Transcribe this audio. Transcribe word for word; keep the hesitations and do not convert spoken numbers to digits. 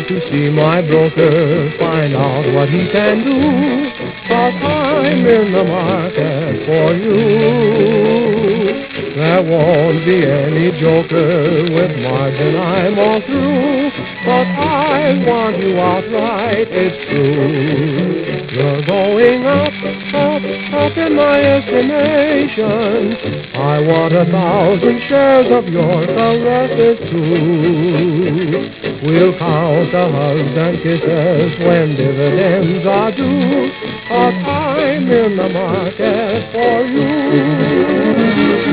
to see my broker, find out what he can do, 'cause I'm in the market for you. There won't be any joker with margin, I'm all through, but I want you outright, it's true. You're going up, up, up in my estimation. I want a thousand shares of your caresses too. We'll count the hugs and kisses when dividends are due, 'cause I'm in the market for you.